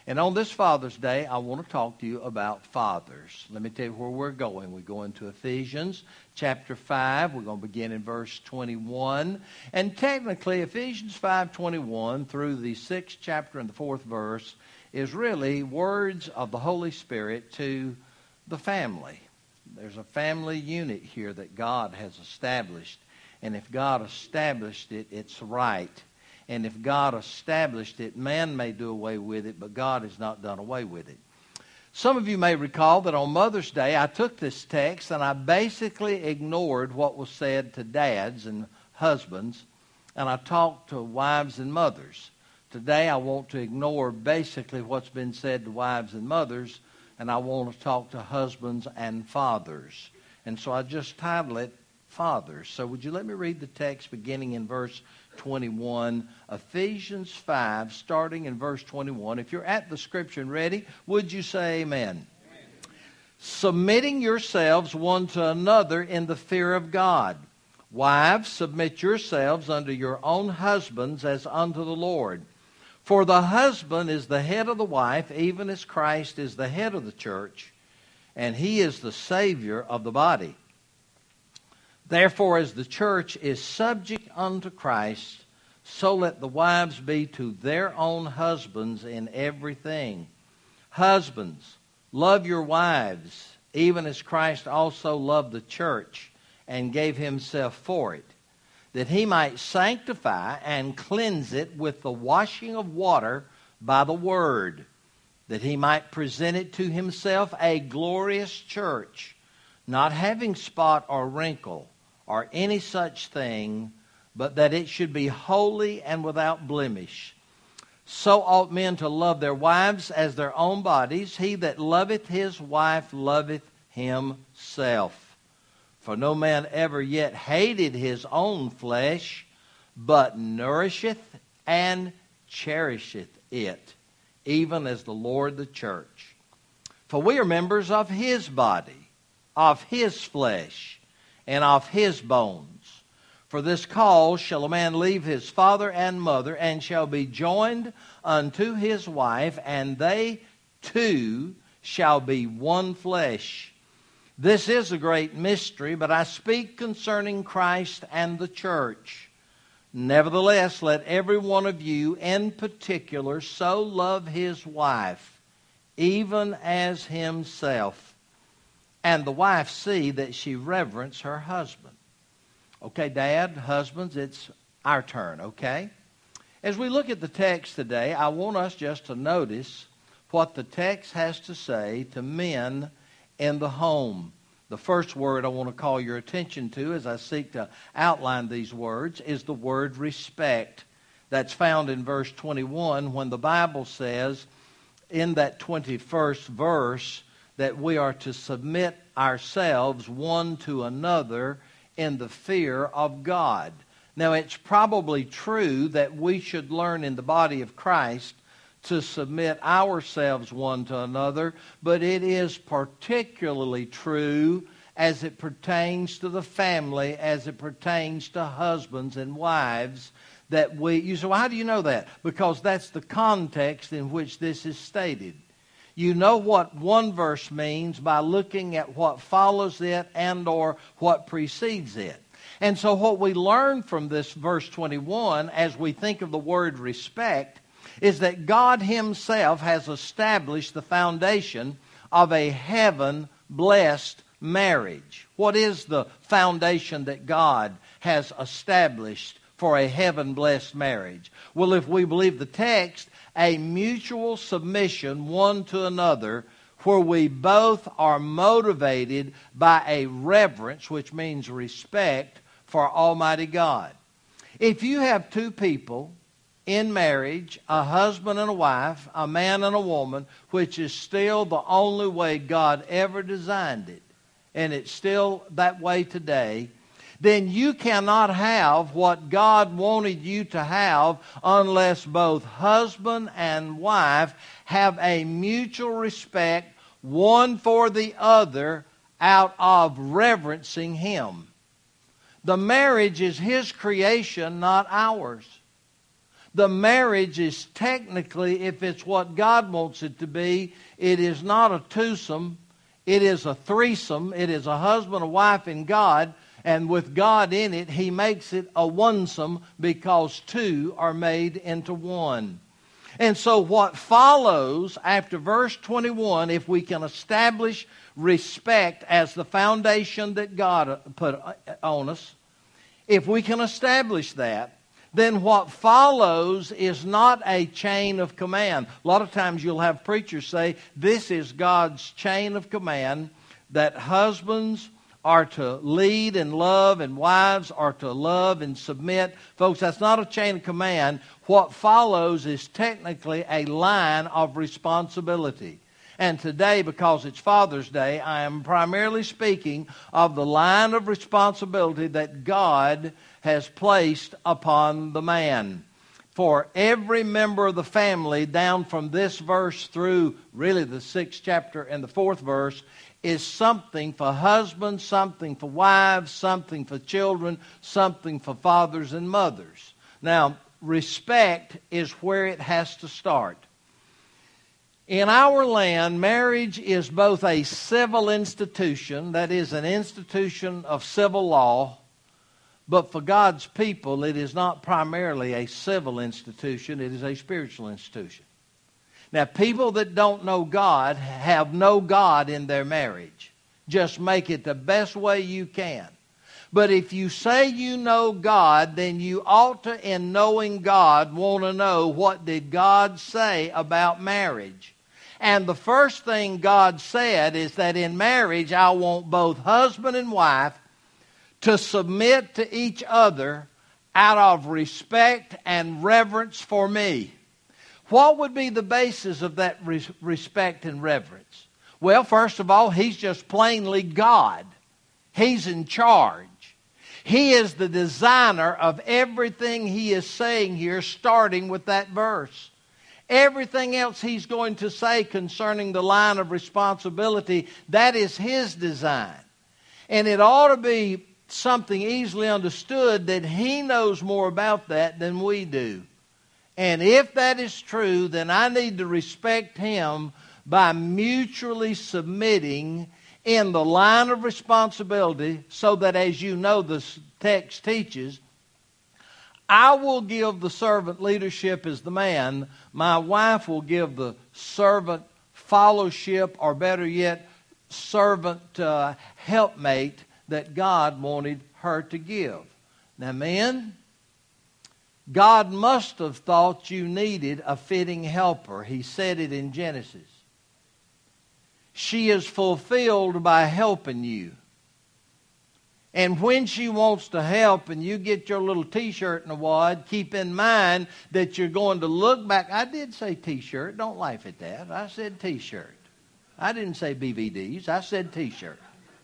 And on this Father's Day, I want to talk to you about fathers. Let me tell you where we're going. We go into Ephesians chapter 5. We're going to begin in verse 21. And technically, Ephesians 5:21 through the 6th chapter and the 4th verse is really words of the Holy Spirit to the family. There's a family unit here that God has established. And if God established it, it's right. And if God established it, man may do away with it, but God has not done away with it. Some of you may recall that on Mother's Day, I took this text and I basically ignored what was said to dads and husbands, and I talked to wives and mothers. Today, I want to ignore basically what's been said to wives and mothers, and I want to talk to husbands and fathers. And so I just titled it, Fathers. So would you let me read the text beginning in verse 21, Ephesians 5, starting in verse 21. If you're at the scripture and ready, would you say amen? Amen. Submitting yourselves one to another in the fear of God. Wives, submit yourselves unto your own husbands as unto the Lord. For the husband is the head of the wife, even as Christ is the head of the church, and he is the Savior of the body. Therefore, as the church is subject unto Christ, so let the wives be to their own husbands in everything. Husbands, love your wives, even as Christ also loved the church and gave himself for it, that he might sanctify and cleanse it with the washing of water by the word, that he might present it to himself a glorious church, not having spot or wrinkle, or any such thing, but that it should be holy and without blemish. So ought men to love their wives as their own bodies. He that loveth his wife loveth himself. For no man ever yet hated his own flesh, but nourisheth and cherisheth it, even as the Lord the church. For we are members of his body, of his flesh, and of his bones. For this cause shall a man leave his father and mother, and shall be joined unto his wife, and they two shall be one flesh. This is a great mystery, but I speak concerning Christ and the church. Nevertheless, let every one of you in particular so love his wife, even as himself. And the wife see that she reverence her husband. Okay, Dad, husbands, it's our turn, okay? As we look at the text today, I want us just to notice what the text has to say to men in the home. The first word I want to call your attention to as I seek to outline these words is the word respect. That's found in verse 21 when the Bible says in that 21st verse that we are to submit ourselves one to another in the fear of God. Now, it's probably true that we should learn in the body of Christ to submit ourselves one to another, but it is particularly true as it pertains to the family, as it pertains to husbands and wives, that you say, well, how do you know that? Because that's the context in which this is stated. You know what one verse means by looking at what follows it and or what precedes it. And so what we learn from this verse 21 as we think of the word respect is that God himself has established the foundation of a heaven-blessed marriage. What is the foundation that God has established for a heaven-blessed marriage? Well, if we believe the text, a mutual submission one to another where we both are motivated by a reverence, which means respect, for Almighty God. If you have two people in marriage, a husband and a wife, a man and a woman, which is still the only way God ever designed it, and it's still that way today, then you cannot have what God wanted you to have unless both husband and wife have a mutual respect one for the other out of reverencing Him. The marriage is His creation, not ours. The marriage is technically, if it's what God wants it to be, it is not a twosome. It is a threesome. It is a husband, a wife, and God. And with God in it, He makes it a onesome because two are made into one. And so what follows after verse 21, if we can establish respect as the foundation that God put on us, if we can establish that, then what follows is not a chain of command. A lot of times you'll have preachers say, this is God's chain of command, that husbands are to lead and love, and wives are to love and submit. Folks, that's not a chain of command. What follows is technically a line of responsibility. And today, because it's Father's Day, I am primarily speaking of the line of responsibility that God has placed upon the man. For every member of the family, down from this verse through really the 6th chapter and the 4th verse, is something for husbands, something for wives, something for children, something for fathers and mothers. Now, respect is where it has to start. In our land, marriage is both a civil institution, that is an institution of civil law, but for God's people, it is not primarily a civil institution, it is a spiritual institution. Now, people that don't know God have no God in their marriage. Just make it the best way you can. But if you say you know God, then you ought to, in knowing God, want to know what did God say about marriage. And the first thing God said is that in marriage, I want both husband and wife to submit to each other out of respect and reverence for me. What would be the basis of that respect and reverence? Well, first of all, He's just plainly God. He's in charge. He is the designer of everything He is saying here, starting with that verse. Everything else He's going to say concerning the line of responsibility, that is His design. And it ought to be something easily understood that He knows more about that than we do. And if that is true, then I need to respect Him by mutually submitting in the line of responsibility, so that, as you know, the text teaches, I will give the servant leadership as the man. My wife will give the servant fellowship, or better yet, servant helpmate that God wanted her to give. Now, men, God must have thought you needed a fitting helper. He said it in Genesis. She is fulfilled by helping you. And when she wants to help and you get your little t-shirt in a wad, keep in mind that you're going to look back. I did say t-shirt. Don't laugh at that. I said t-shirt. I didn't say BVDs. I said t-shirt.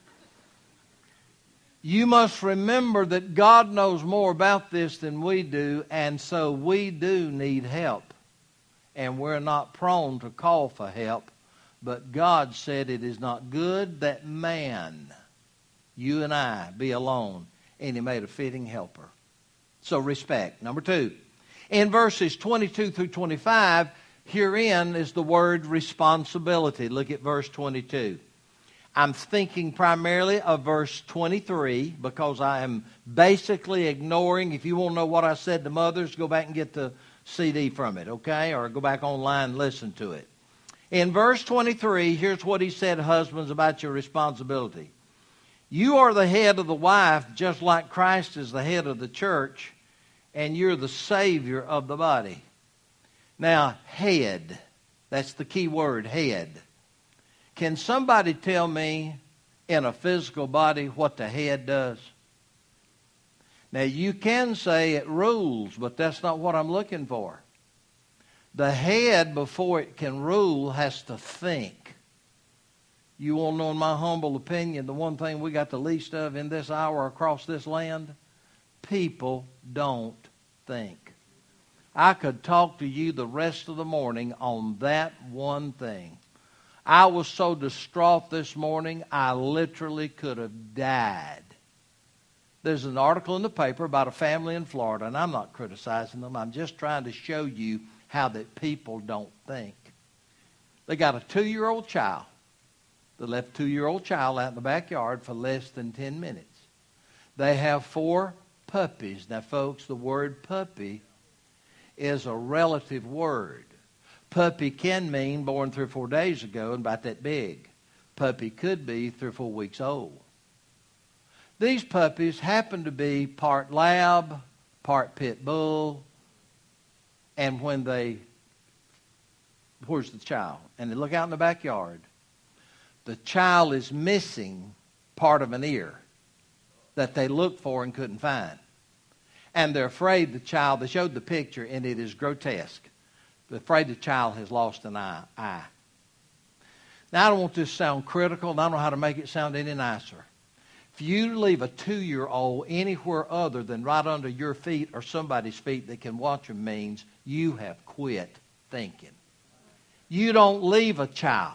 You must remember that God knows more about this than we do, and so we do need help. And we're not prone to call for help, but God said it is not good that man, you and I, be alone, and He made a fitting helper. So respect. Number 2, in verses 22 through 25, herein is the word responsibility. Look at verse 22. I'm thinking primarily of verse 23 because I am basically ignoring. If you want to know what I said to mothers, go back and get the CD from it, okay? Or go back online and listen to it. In verse 23, here's what He said, husbands, about your responsibility. You are the head of the wife, just like Christ is the head of the church, and you're the Savior of the body. Now, head, that's the key word, head. Can somebody tell me in a physical body what the head does? Now, you can say it rules, but that's not what I'm looking for. The head, before it can rule, has to think. You want to know, in my humble opinion, the one thing we got the least of in this hour across this land? People don't think. I could talk to you the rest of the morning on that one thing. I was so distraught this morning, I literally could have died. There's an article in the paper about a family in Florida, and I'm not criticizing them. I'm just trying to show you how that people don't think. They got a 2-year-old child. They left a 2-year-old child out in the backyard for less than 10 minutes. They have 4 puppies. Now, folks, the word puppy is a relative word. Puppy can mean born 3 or 4 days ago and about that big. Puppy could be 3 or 4 weeks old. These puppies happen to be part lab, part pit bull, and where's the child? And they look out in the backyard. The child is missing part of an ear that they looked for and couldn't find. And they're afraid they showed the picture, and it is grotesque. They're afraid the child has lost an eye. Now, I don't want this to sound critical, and I don't know how to make it sound any nicer. If you leave a 2-year-old anywhere other than right under your feet or somebody's feet that can watch them means you have quit thinking. You don't leave a child.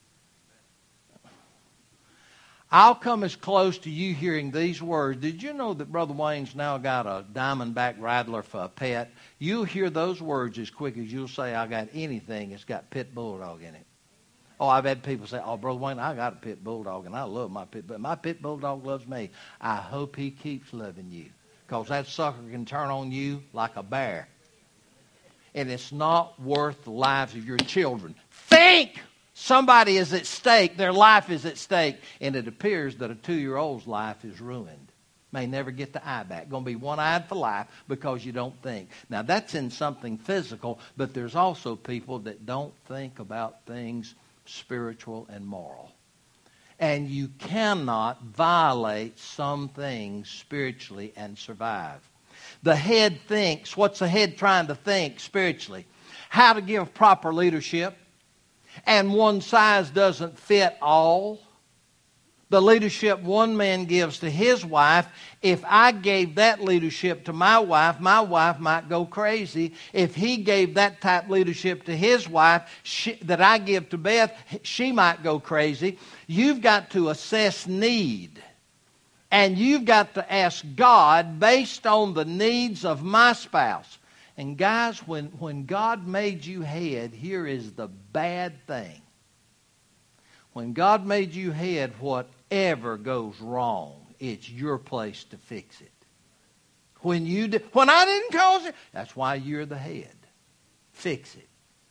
I'll come as close to you hearing these words. Did you know that Brother Wayne's now got a Diamondback Rattler for a pet? You'll hear those words as quick as you'll say, I got anything that's got pit bulldog in it. Oh, I've had people say, oh, Brother Wayne, I got a pit bulldog, and I love my pit bulldog. My pit bulldog loves me. I hope he keeps loving you, because that sucker can turn on you like a bear. And it's not worth the lives of your children. Think! Somebody is at stake. Their life is at stake. And it appears that a 2-year-old's life is ruined. May never get the eye back. Going to be one-eyed for life because you don't think. Now, that's in something physical, but there's also people that don't think about things spiritual and moral. And you cannot violate some things spiritually and survive. The head thinks. What's the head trying to think spiritually? How to give proper leadership. And one size doesn't fit all. The leadership one man gives to his wife, if I gave that leadership to my wife might go crazy. If he gave that type leadership to his wife that I give to Beth, she might go crazy. You've got to assess need. And you've got to ask God based on the needs of my spouse. And guys, when God made you head, here is the bad thing. When God made you head, whatever goes wrong, it's your place to fix it. When I didn't cause it, that's why you're the head. Fix it.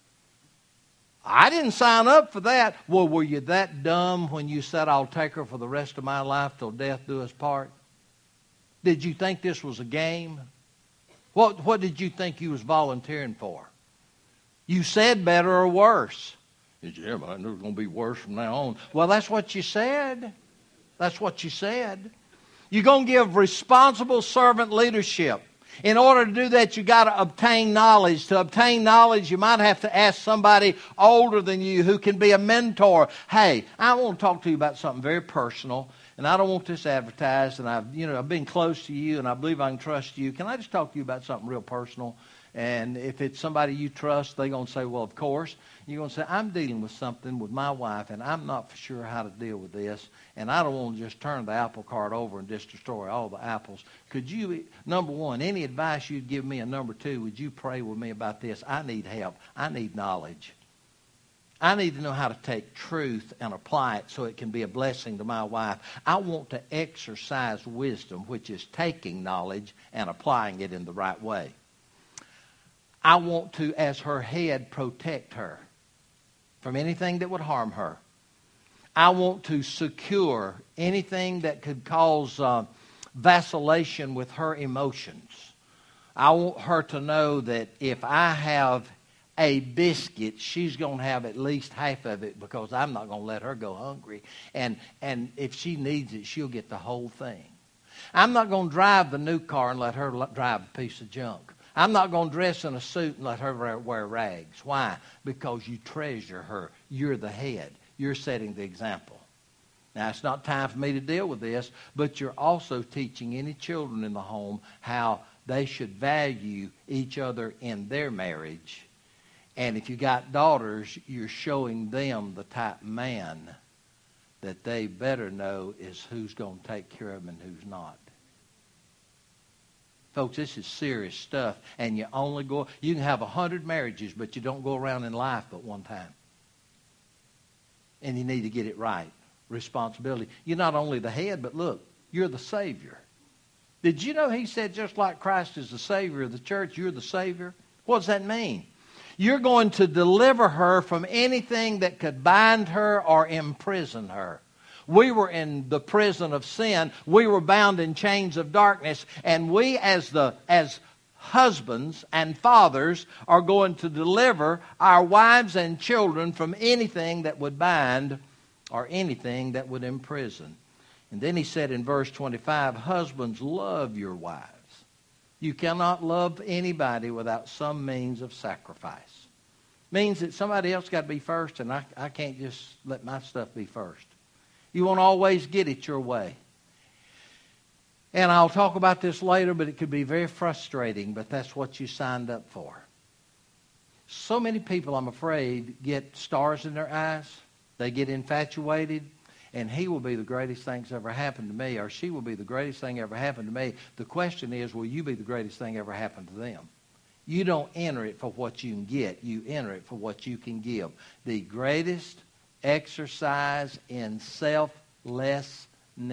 I didn't sign up for that. Well, were you that dumb when you said, I'll take her for the rest of my life till death do us part? Did you think this was a game? What did you think you was volunteering for? You said better or worse. Yeah, but I knew it was going to be worse from now on. Well, that's what you said. That's what you said. You're going to give responsible servant leadership. In order to do that, you got to obtain knowledge. To obtain knowledge, you might have to ask somebody older than you who can be a mentor. Hey, I want to talk to you about something very personal. And I don't want this advertised, and I've been close to you, and I believe I can trust you. Can I just talk to you about something real personal? And if it's somebody you trust, they're going to say, well, of course. You're going to say, I'm dealing with something with my wife, and I'm not for sure how to deal with this, and I don't want to just turn the apple cart over and just destroy all the apples. Could you, number one, any advice you'd give me, and number two, would you pray with me about this? I need help. I need knowledge. I need to know how to take truth and apply it so it can be a blessing to my wife. I want to exercise wisdom, which is taking knowledge and applying it in the right way. I want to, as her head, protect her from anything that would harm her. I want to secure anything that could cause vacillation with her emotions. I want her to know that if I have a biscuit, she's going to have at least half of it because I'm not going to let her go hungry. And if she needs it, she'll get the whole thing. I'm not going to drive the new car and let her drive a piece of junk. I'm not going to dress in a suit and let her wear rags. Why? Because you treasure her. You're the head. You're setting the example. Now, it's not time for me to deal with this, but you're also teaching any children in the home how they should value each other in their marriage. And if you got daughters, you're showing them the type of man that they better know is who's going to take care of them and who's not. Folks, this is serious stuff. And you can have 100 marriages, but you don't go around in life but one time. And you need to get it right. Responsibility. You're not only the head, but look, you're the Savior. Did you know he said just like Christ is the Savior of the church, you're the Savior? What does that mean? You're going to deliver her from anything that could bind her or imprison her. We were in the prison of sin. We were bound in chains of darkness. And we as husbands and fathers are going to deliver our wives and children from anything that would bind or anything that would imprison. And then he said in verse 25, husbands, love your wives. You cannot love anybody without some means of sacrifice. Means that somebody else got to be first, and I can't just let my stuff be first. You won't always get it your way. And I'll talk about this later, but it could be very frustrating, but that's what you signed up for. So many people, I'm afraid, get stars in their eyes. They get infatuated, and he will be the greatest thing that's ever happened to me, or she will be the greatest thing ever happened to me. The question is, will you be the greatest thing ever happened to them? You don't enter it for what you can get. You enter it for what you can give. The greatest exercise in selflessness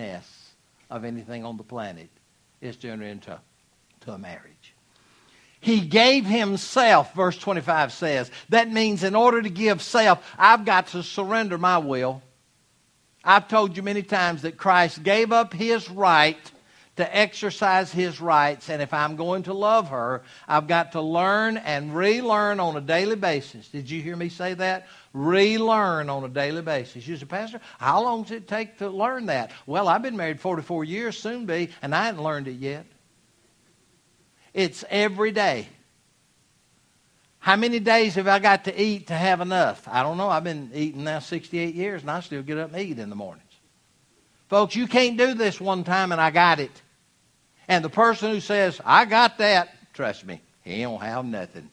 of anything on the planet is to enter into a marriage. He gave himself, verse 25 says. That means in order to give self, I've got to surrender my will. I've told you many times that Christ gave up his right to exercise his rights, and if I'm going to love her, I've got to learn and relearn on a daily basis. Did you hear me say that? Relearn on a daily basis. You say, Pastor, how long does it take to learn that? Well, I've been married 44 years, soon be, and I haven't learned it yet. It's every day. How many days have I got to eat to have enough? I don't know. I've been eating now 68 years, and I still get up and eat in the mornings. Folks, you can't do this one time and I got it. And the person who says, I got that, trust me, he don't have nothing.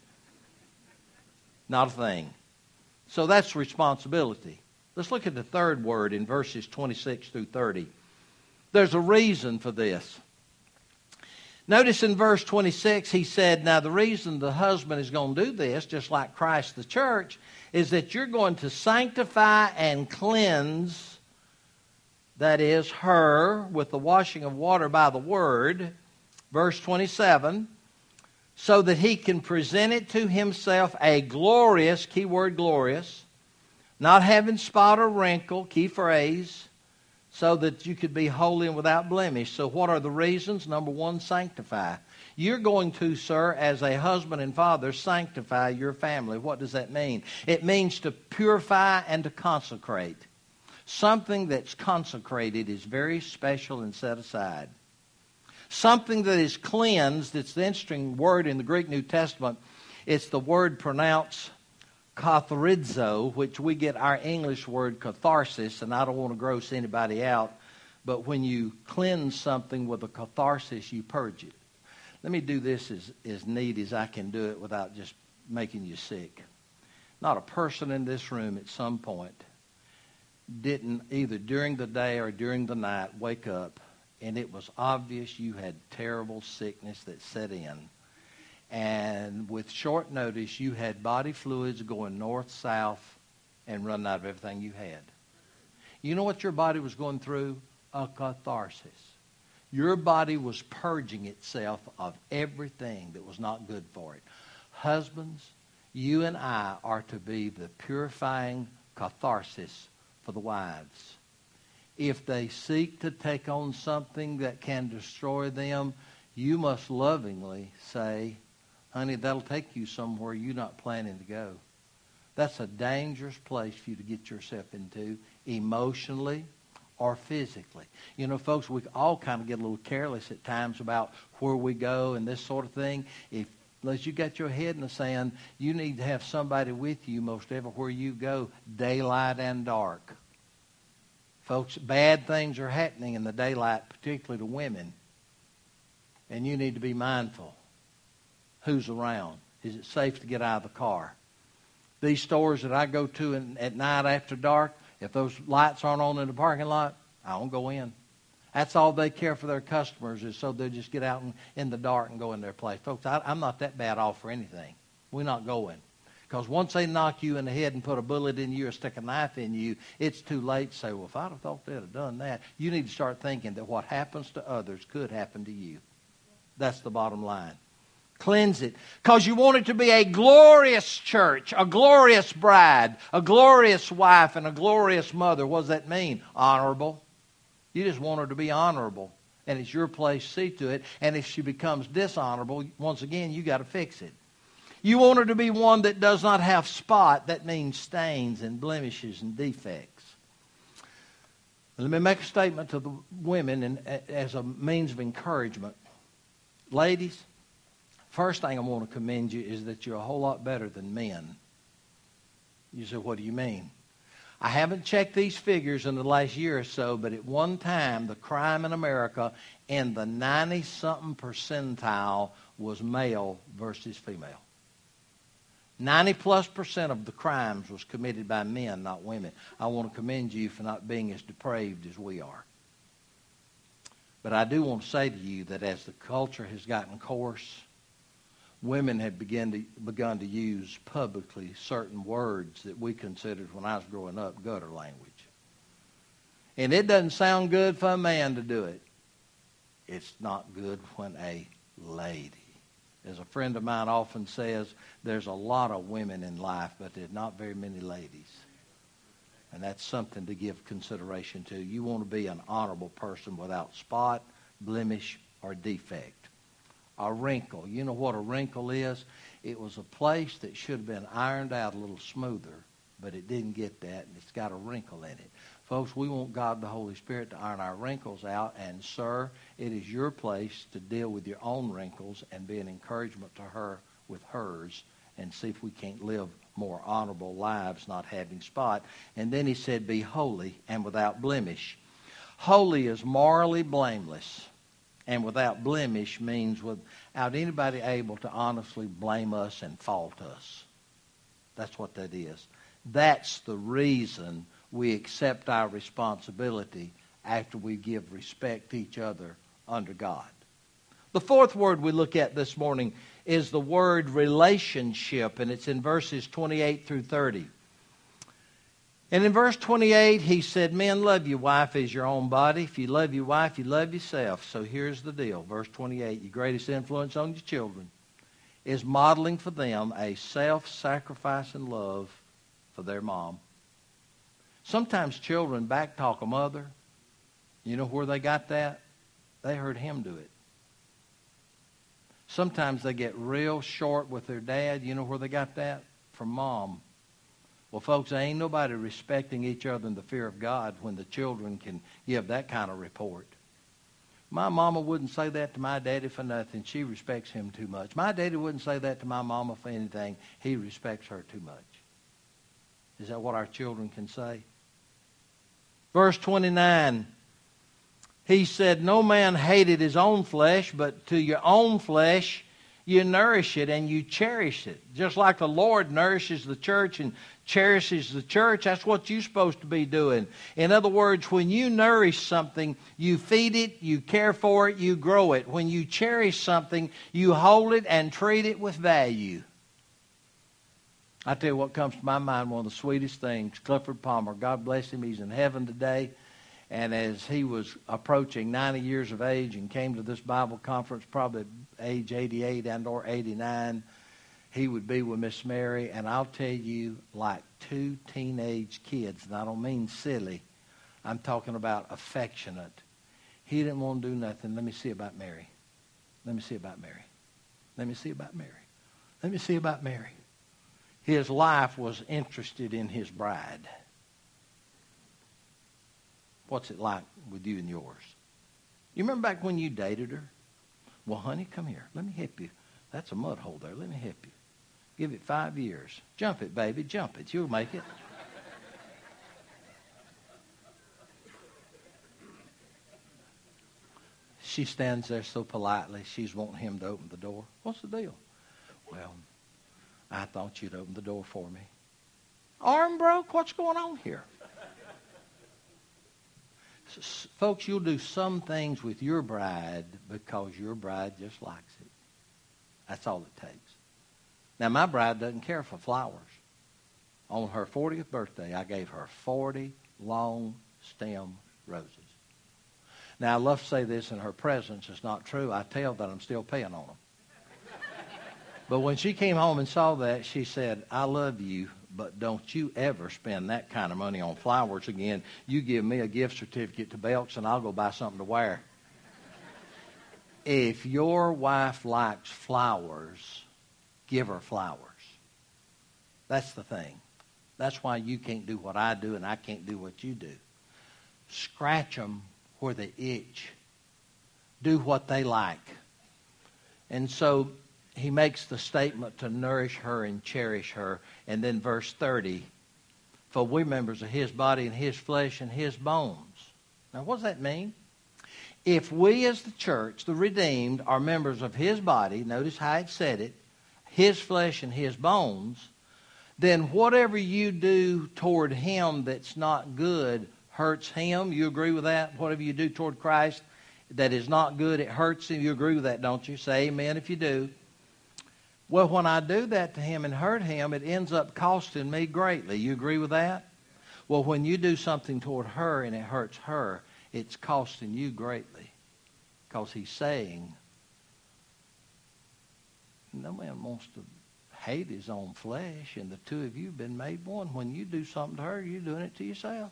Not a thing. So that's responsibility. Let's look at the third word in verses 26 through 30. There's a reason for this. Notice in verse 26, he said, now the reason the husband is going to do this, just like Christ the church, is that you're going to sanctify and cleanse, that is, her, with the washing of water by the word, verse 27, so that he can present it to himself a glorious, key word glorious, not having spot or wrinkle, key phrase, so that you could be holy and without blemish. So what are the reasons? Number one, sanctify. You're going to, sir, as a husband and father, sanctify your family. What does that mean? It means to purify and to consecrate. Something that's consecrated is very special and set aside. Something that is cleansed, it's the interesting word in the Greek New Testament. It's the word pronounced katharizo, which we get our English word catharsis, and I don't want to gross anybody out, but when you cleanse something with a catharsis, you purge it. Let me do this as neat as I can do it without just making you sick. Not a person in this room at some point didn't, either during the day or during the night, wake up and it was obvious you had terrible sickness that set in. And with short notice, you had body fluids going north, south, and running out of everything you had. You know what your body was going through? A catharsis. Your body was purging itself of everything that was not good for it. Husbands, you and I are to be the purifying catharsis for the wives. If they seek to take on something that can destroy them, you must lovingly say, honey, that'll take you somewhere you're not planning to go. That's a dangerous place for you to get yourself into, emotionally or physically. You know, folks, we all kind of get a little careless at times about where we go and this sort of thing. Unless you got your head in the sand, you need to have somebody with you most everywhere you go, daylight and dark. Folks, bad things are happening in the daylight, particularly to women. And you need to be mindful. Who's around? Is it safe to get out of the car? These stores that I go to at night after dark, if those lights aren't on in the parking lot, I don't go in. That's all they care for their customers is so they'll just get out in the dark and go in their place. Folks, I'm not that bad off for anything. We're not going. Because once they knock you in the head and put a bullet in you or stick a knife in you, it's too late to say, well, if I'd have thought they'd have done that. You need to start thinking that what happens to others could happen to you. That's the bottom line. Cleanse it. Because you want it to be a glorious church, a glorious bride, a glorious wife, and a glorious mother. What does that mean? Honorable. You just want her to be honorable. And it's your place to see to it. And if she becomes dishonorable, once again, you got to fix it. You want her to be one that does not have spot. That means stains and blemishes and defects. Let me make a statement to the women and as a means of encouragement. Ladies, first thing I want to commend you is that you're a whole lot better than men. You say, what do you mean? I haven't checked these figures in the last year or so, but at one time, the crime in America in the 90-something percentile was male versus female. 90+% of the crimes was committed by men, not women. I want to commend you for not being as depraved as we are. But I do want to say to you that as the culture has gotten coarse, women have begun to use publicly certain words that we considered when I was growing up gutter language. And it doesn't sound good for a man to do it. It's not good when a lady. As a friend of mine often says, there's a lot of women in life, but there's not very many ladies. And that's something to give consideration to. You want to be an honorable person without spot, blemish, or defect. A wrinkle. You know what a wrinkle is? It was a place that should have been ironed out a little smoother, but it didn't get that, and it's got a wrinkle in it. Folks, we want God the Holy Spirit to iron our wrinkles out, and sir, it is your place to deal with your own wrinkles and be an encouragement to her with hers and see if we can't live more honorable lives, not having spot. And then he said, be holy and without blemish. Holy is morally blameless, and without blemish means without anybody able to honestly blame us and fault us. That's what that is. That's the reason we accept our responsibility after we give respect to each other under God. The fourth word we look at this morning is the word relationship, and it's in verses 28 through 30. And in verse 28, he said, men, love your wife as your own body. If you love your wife, you love yourself. So here's the deal. Verse 28, your greatest influence on your children is modeling for them a self-sacrificing love for their mom. Sometimes children backtalk a mother. You know where they got that? They heard him do it. Sometimes they get real short with their dad. You know where they got that? From mom. Well, folks, there ain't nobody respecting each other in the fear of God when the children can give that kind of report. My mama wouldn't say that to my daddy for nothing. She respects him too much. My daddy wouldn't say that to my mama for anything. He respects her too much. Is that what our children can say? Verse 29, he said, no man hated his own flesh, but to your own flesh you nourish it and you cherish it. Just like the Lord nourishes the church and cherishes the church, that's what you're supposed to be doing. In other words, when you nourish something, you feed it, you care for it, you grow it. When you cherish something, you hold it and treat it with value. I tell you what comes to my mind, one of the sweetest things, Clifford Palmer, God bless him, he's in heaven today. And as he was approaching 90 years of age and came to this Bible conference, probably at age 88 and or 89, he would be with Miss Mary. And I'll tell you, like two teenage kids, and I don't mean silly, I'm talking about affectionate. He didn't want to do nothing. Let me see about Mary. Let me see about Mary. Let me see about Mary. Let me see about Mary. His life was interested in his bride. What's it like with you and yours? You remember back when you dated her? Well, honey, come here. Let me help you. That's a mud hole there. Let me help you. Give it 5 years. Jump it, baby. Jump it. You'll make it. She stands there so politely. She's wanting him to open the door. What's the deal? Well, I thought you'd open the door for me. Arm broke? What's going on here? Folks, you'll do some things with your bride because your bride just likes it. That's all it takes. Now, my bride doesn't care for flowers. On her 40th birthday, I gave her 40 long stem roses. Now, I love to say this in her presence. It's not true. I tell that I'm still paying on them. But when she came home and saw that, she said, I love you, but don't you ever spend that kind of money on flowers again. You give me a gift certificate to Belk's, and I'll go buy something to wear. If your wife likes flowers, give her flowers. That's the thing. That's why you can't do what I do and I can't do what you do. Scratch them where they itch. Do what they like. And so he makes the statement to nourish her and cherish her. And then verse 30, for we members of his body and his flesh and his bones. Now what does that mean? If we as the church, the redeemed, are members of his body, notice how it said it, his flesh and his bones, then whatever you do toward him that's not good hurts him. You agree with that? Whatever you do toward Christ that is not good, it hurts him. You agree with that, don't you? Say amen if you do. Well, when I do that to him and hurt him, it ends up costing me greatly. You agree with that? Well, when you do something toward her and it hurts her, it's costing you greatly. Because he's saying, no man wants to hate his own flesh, and the two of you have been made one. When you do something to her, you're doing it to yourself.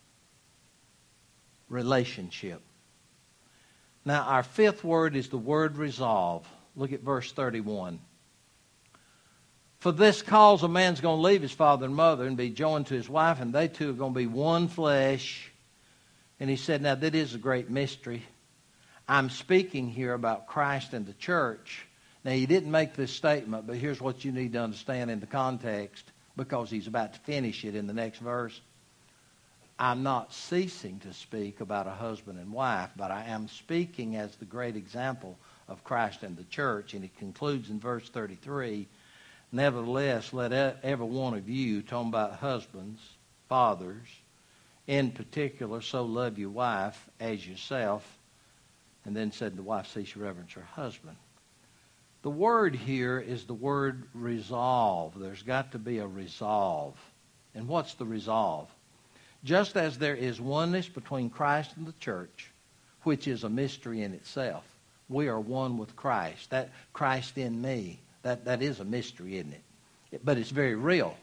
Relationship. Now, our fifth word is the word resolve. Look at verse 31. For this cause a man's going to leave his father and mother and be joined to his wife, and they two are going to be one flesh. And he said, now that is a great mystery. I'm speaking here about Christ and the church. Now, he didn't make this statement, but here's what you need to understand in the context, because he's about to finish it in the next verse. I'm not ceasing to speak about a husband and wife, but I am speaking as the great example of Christ and the church. And he concludes in verse 33, nevertheless, let every one of you, talking about husbands, fathers, in particular, so love your wife as yourself. And then said the wife, cease your reverence her husband. The word here is the word resolve. There's got to be a resolve. And what's the resolve? Just as there is oneness between Christ and the church, which is a mystery in itself. We are one with Christ. That Christ in me, that is a mystery, isn't it? But it's very real.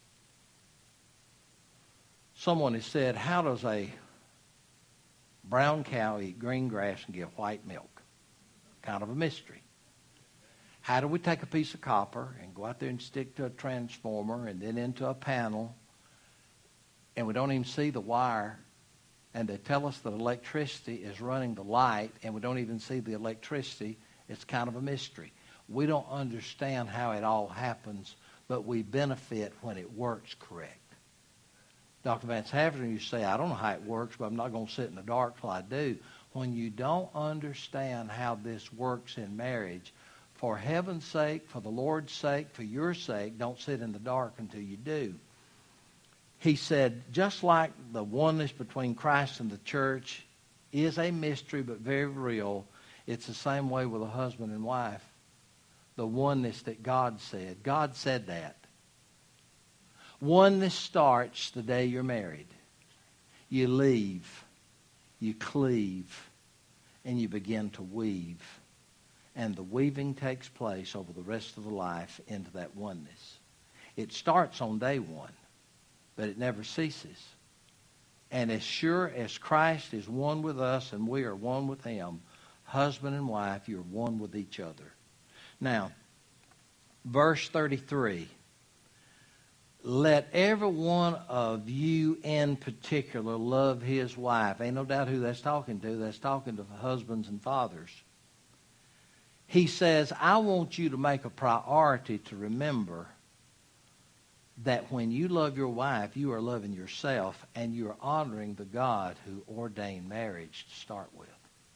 Someone has said, how does a brown cow eat green grass and get white milk? Kind of a mystery. How do we take a piece of copper and go out there and stick to a transformer and then into a panel, and we don't even see the wire, and they tell us that electricity is running the light, and we don't even see the electricity? It's kind of a mystery. We don't understand how it all happens, but we benefit when it works correct. Dr. Vance Havner used to say, I don't know how it works, but I'm not going to sit in the dark till I do. When you don't understand how this works in marriage, for heaven's sake, for the Lord's sake, for your sake, don't sit in the dark until you do. He said, just like the oneness between Christ and the church is a mystery but very real, it's the same way with a husband and wife. The oneness that God said. God said that. Oneness starts the day you're married. You leave, you cleave, and you begin to weave. And the weaving takes place over the rest of the life into that oneness. It starts on day one, but it never ceases. And as sure as Christ is one with us and we are one with him, husband and wife, you're one with each other. Now, verse 33. Let every one of you in particular love his wife. Ain't no doubt who that's talking to. That's talking to husbands and fathers. He says, I want you to make a priority to remember that when you love your wife, you are loving yourself and you are honoring the God who ordained marriage to start with.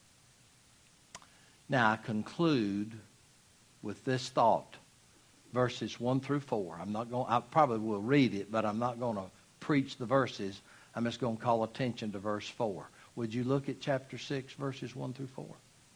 Now, I conclude with this thought. Verses 1 through 4. I probably will read it, but I'm not going to preach the verses. I'm just going to call attention to verse 4. Would you look at chapter 6, verses 1 through 4?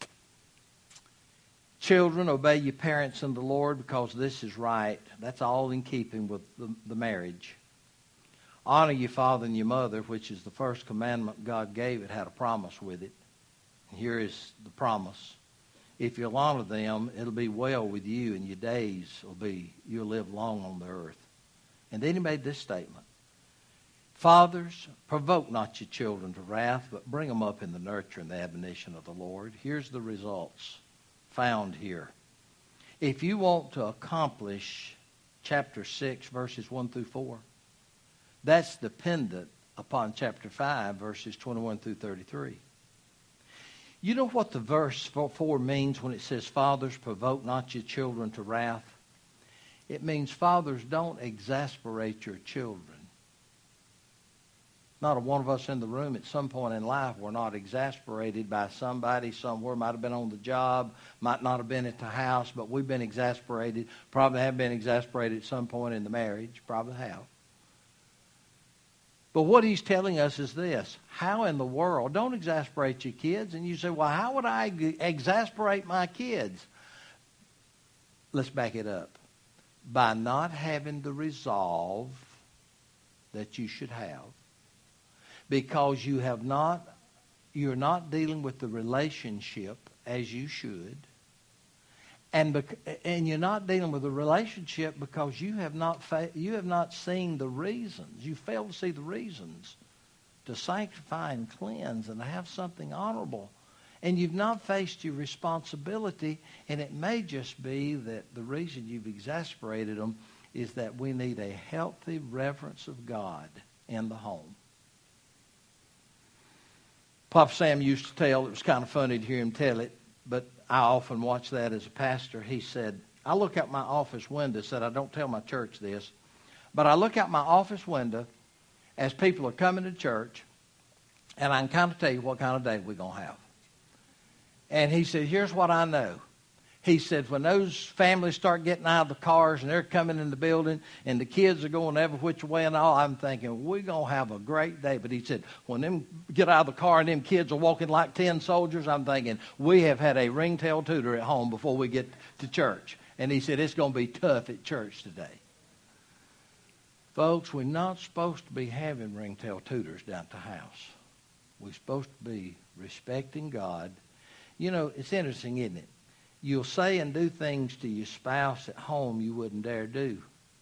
Children, obey your parents in the Lord because this is right. That's all in keeping with the marriage. Honor your father and your mother, which is the first commandment God gave. It had a promise with it. And here is the promise. If you'll honor them, it'll be well with you, and your days you'll live long on the earth. And then he made this statement. Fathers, provoke not your children to wrath, but bring them up in the nurture and the admonition of the Lord. Here's the results found here. If you want to accomplish chapter 6, verses 1 through 4, that's dependent upon chapter 5, verses 21 through 33. You know what the verse 4 means when it says, fathers, provoke not your children to wrath? It means, fathers, don't exasperate your children. Not a one of us in the room at some point in life were not exasperated by somebody somewhere. Might have been on the job, might not have been at the house, but we've been exasperated. Probably have been exasperated at some point in the marriage. Probably have. But what he's telling us is this. How in the world, don't exasperate your kids. And you say, well, how would I exasperate my kids? Let's back it up. By not having the resolve that you should have. Because you're not dealing with the relationship as you should. And you're not dealing with the relationship because you have not seen the reasons. You fail to see the reasons to sanctify and cleanse and to have something honorable. And you've not faced your responsibility, and it may just be that the reason you've exasperated them is that we need a healthy reverence of God in the home. Papa Sam used to tell, it was kind of funny to hear him tell it, but I often watch that as a pastor. He said, I look out my office window, said I don't tell my church this, but I look out my office window as people are coming to church, and I can kind of tell you what kind of day we're going to have. And he said, here's what I know. He said, when those families start getting out of the cars and they're coming in the building and the kids are going every which way and all, I'm thinking, we're going to have a great day. But he said, when them get out of the car and them kids are walking like 10 soldiers, I'm thinking, we have had a ringtail tutor at home before we get to church. And he said, it's going to be tough at church today. Folks, we're not supposed to be having ringtail tutors down at the house. We're supposed to be respecting God. You know, it's interesting, isn't it? You'll say and do things to your spouse at home you wouldn't dare do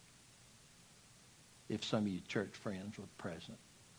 if some of your church friends were present.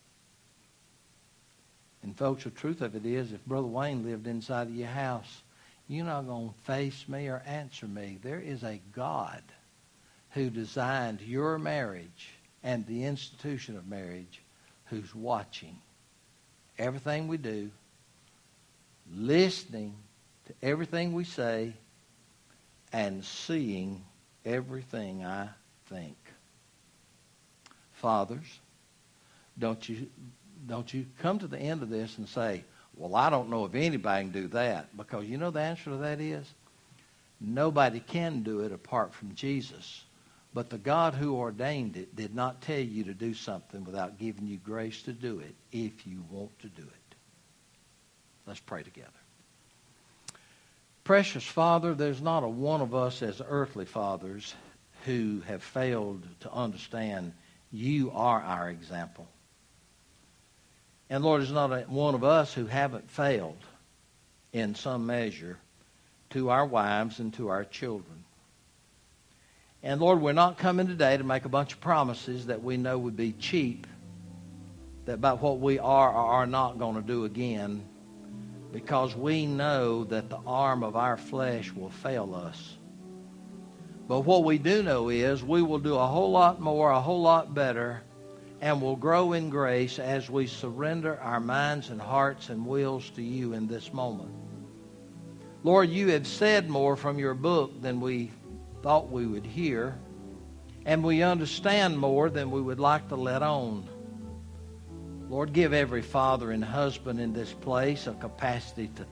And folks, the truth of it is, if Brother Wayne lived inside of your house, you're not going to face me or answer me. There is a God who designed your marriage and the institution of marriage who's watching everything we do, listening to everything we say, and seeing everything I think. Fathers, don't you come to the end of this and say, well, I don't know if anybody can do that. Because you know the answer to that is, nobody can do it apart from Jesus. But the God who ordained it did not tell you to do something without giving you grace to do it if you want to do it. Let's pray together. Precious Father, there's not a one of us as earthly fathers who have failed to understand you are our example. And Lord, there's not a one of us who haven't failed in some measure to our wives and to our children. And Lord, we're not coming today to make a bunch of promises that we know would be cheap, that about what we are or are not going to do again, because we know that the arm of our flesh will fail us. But what we do know is we will do a whole lot more, a whole lot better, and will grow in grace as we surrender our minds and hearts and wills to you in this moment. Lord, you have said more from your book than we thought we would hear, and we understand more than we would like to let on. Lord, give every father and husband in this place a capacity to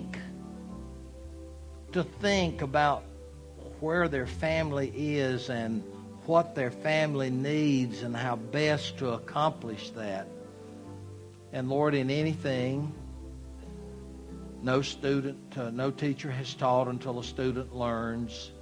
think about where their family is and what their family needs and how best to accomplish that. And Lord, in anything No student, no teacher has taught until a student learns.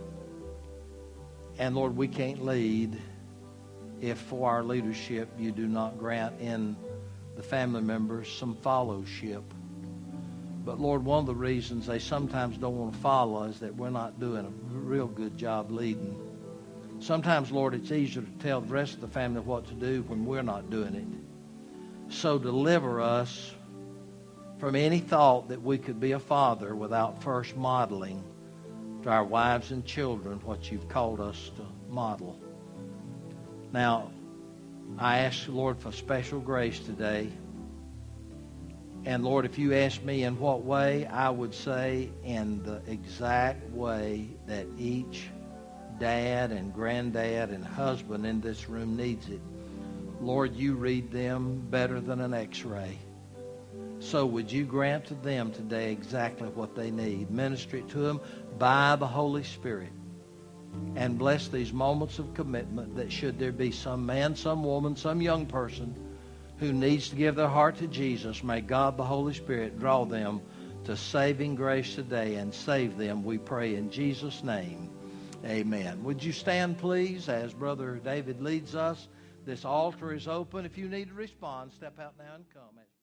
And Lord, we can't lead if for our leadership you do not grant in the family members some fellowship. But Lord, one of the reasons they sometimes don't want to follow is that we're not doing a real good job leading. Sometimes, Lord, it's easier to tell the rest of the family what to do when we're not doing it. So deliver us from any thought that we could be a father without first modeling to our wives and children what you've called us to model. Now, I ask you, Lord, for special grace today. And Lord, if you ask me in what way, I would say in the exact way that each dad and granddad and husband in this room needs it. Lord, you read them better than an x-ray. So would you grant to them today exactly what they need? Minister it to them by the Holy Spirit. And bless these moments of commitment that should there be some man, some woman, some young person who needs to give their heart to Jesus, may God the Holy Spirit draw them to saving grace today and save them, we pray in Jesus' name. Amen. Would you stand, please, as Brother David leads us? This altar is open. If you need to respond, step out now and come.